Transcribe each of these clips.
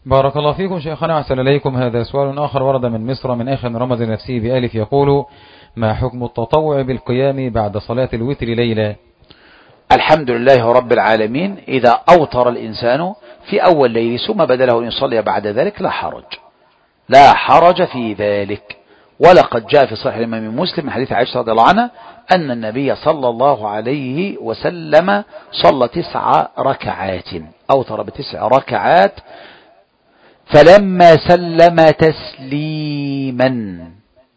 بارك الله فيكم شيخنا، أحسن إليكم. هذا سؤال آخر ورد من مصر من أخ رمز نفسه بألف، يقول: ما حكم التطوع بالقيام بعد صلاة الوتر ليلة؟ الحمد لله رب العالمين، إذا أوتر الإنسان في أول ليل ثم بدله أن يصلي بعد ذلك لا حرج في ذلك. ولقد جاء في صحيح الإمام مسلم من حديث عائشة رضي الله عنها أن النبي صلى الله عليه وسلم صلى 9 ركعات، أوتر ب9 ركعات، فلما سلم تسليما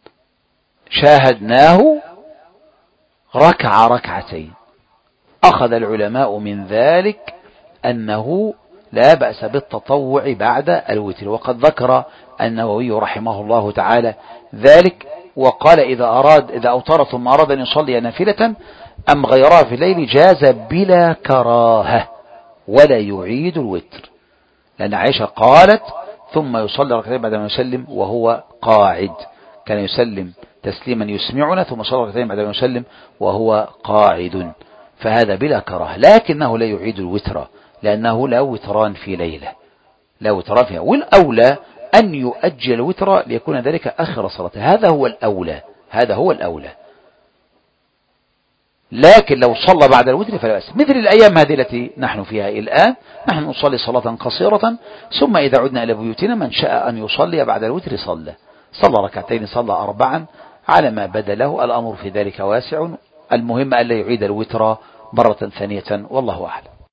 شاهدناه ركع ركعتين. أخذ العلماء من ذلك أنه لا بأس بالتطوع بعد الوتر، وقد ذكر النووي رحمه الله تعالى ذلك، وقال إذا أوتر ثم أراد أن يصلي نافلة أم غيرها في الليل جاز بلا كراهة ولا يعيد الوتر، لأن عائشة قالت: ثم يصلي ركعتين بعد ما يسلم وهو قاعد، كان يسلم تسليما يسمعنا ثم صلى ركعتين بعد ما يسلم وهو قاعد، فهذا بلا كراهة، لكنه لا يعيد الوتر لأنه لا وتران في ليلة، لا وتران فيها، والأولى أن يؤجل الوتر ليكون ذلك آخر صلاة، هذا هو الأولى. لكن لو صلى بعد الوتر فلا بأس، مثل الأيام هذه التي نحن فيها الآن، نحن نصلي صلاة قصيرة، ثم إذا عدنا إلى بيوتنا من شاء أن يصلي بعد الوتر صلى ركعتين، صلى 4 على ما بدا له، الأمر في ذلك واسع. المهم أن لا يعيد الوتر مرة ثانية، والله أعلم.